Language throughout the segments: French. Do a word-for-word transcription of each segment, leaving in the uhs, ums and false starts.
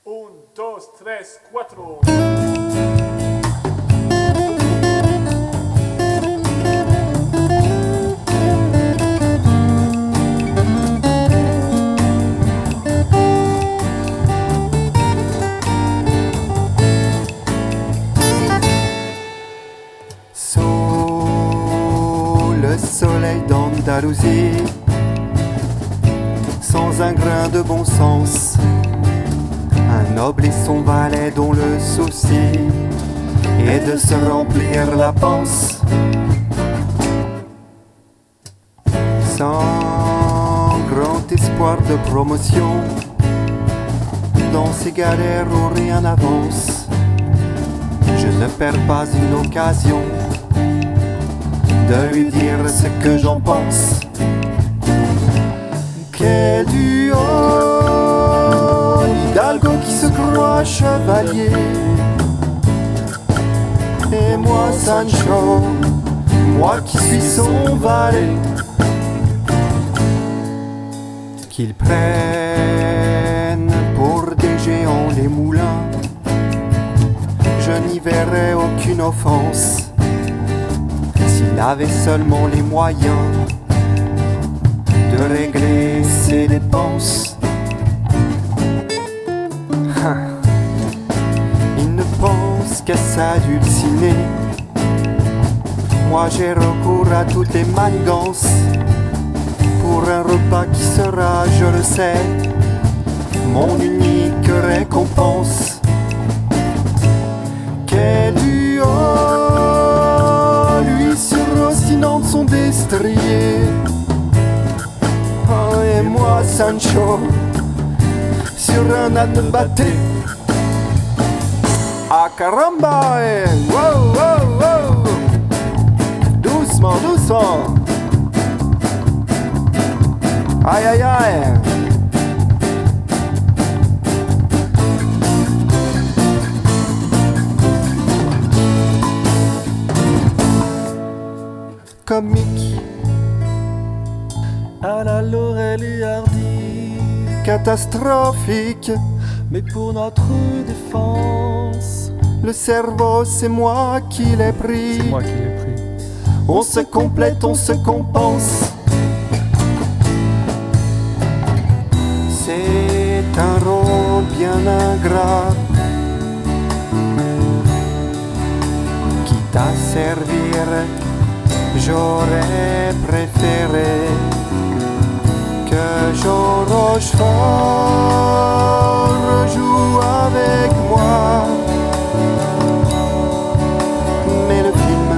Un, dos, tres, cuatro. Sous le soleil d'Andalousie, sans un grain de bon sens, un noble et son valet dont le souci est de se remplir la panse. Sans grand espoir de promotion, dans ces galères où rien n'avance, je ne perds pas une occasion de lui dire ce que j'en pense. Quel duo, l'hidalgo qui se croit chevalier, et moi Sancho, moi qui suis son valet. Qu'ils prennent pour des géants les moulins, je n'y verrais aucune offense s'il avait seulement les moyens de régler ses dépenses. Il ne pense qu'à s'adulciner. Moi j'ai recours à toutes les manigances pour un repas qui sera, je le sais, mon unique récompense. Quel duo, lui surostinant de son destrier, oh, et moi Sancho sur un âne batté. Ah caramba, eh, wow, wow, wow. Doucement, doucement. Aïe aïe aïe. Comique, à la Laurel et Hardy, catastrophique, mais pour notre défense, le cerveau c'est moi qui l'ai pris. c'est moi qui l'ai pris. On se complète, on se compense. C'est un rôle bien ingrat, quitte à servir, j'aurais préféré que Jean Rochefort joue avec moi. Mais le film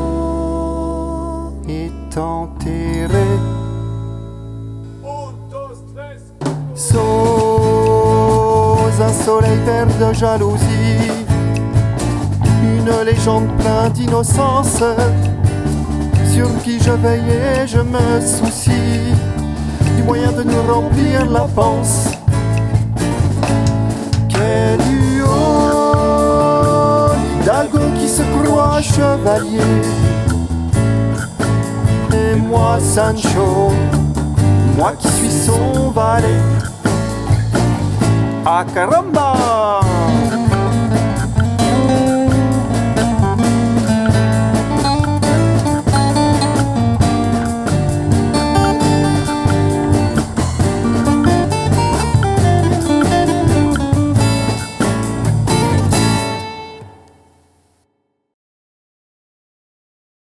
est enterré. Un, dos, tres. Sous un soleil vert de jalousie, une légende pleine d'innocence, sur qui je veille et je me soucie du moyen de nous remplir la panse. Quel duo, l'hidalgo qui se croit chevalier, et moi Sancho, moi qui suis son valet. Ah caramba!